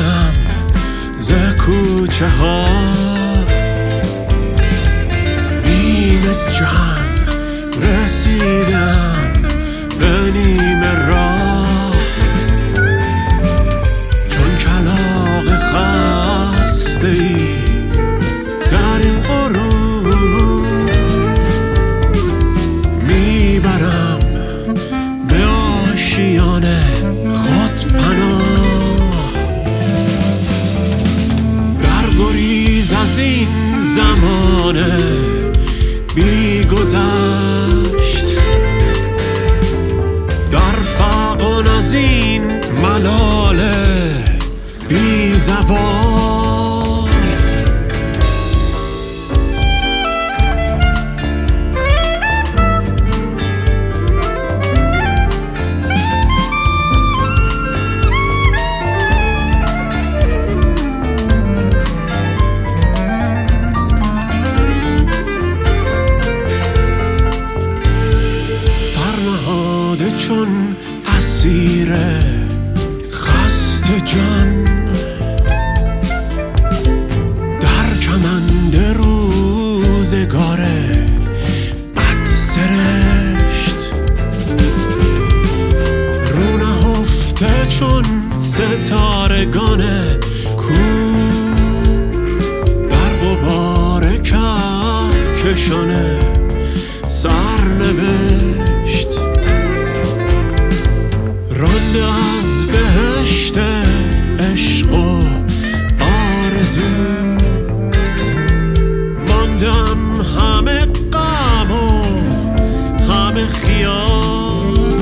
رسیدم ز کوچه ها، نیمه جان رسیدم به نیمه راه، چون کلاغ خسته ای در این غروب میبرم به آشیان خود پناه. در گریز از این زمانه بی گذشت، در فغان از این ملاله بی زوال. چون اسیر خسته جان در کمند روزگار بد سرشت، رو نهفته چون ستارگان کور در غبار کهکشان سرنوشت، رانده از بهشت عشق و آرزو، ماندم همه غم و همه خیال.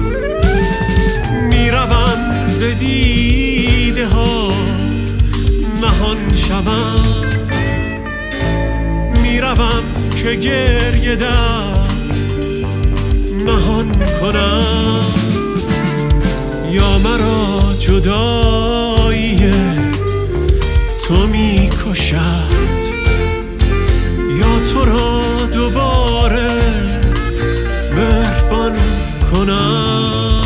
میروم ز دیده ها نهان شوم، میروم که گریه در نهان کنم، یا مرا جدایی تو می کشد، یا تو را دوباره مهربان کنم.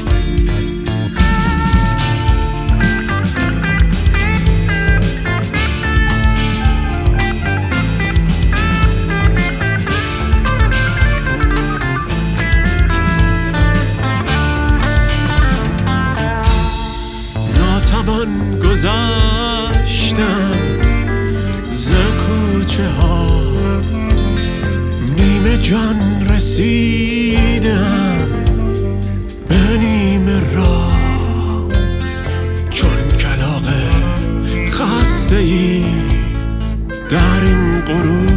ناتوان گذشتم ز کوچه ها، نیمه جان رسیدم به نیمه راه، چون کلاغ خسته ای در این غروب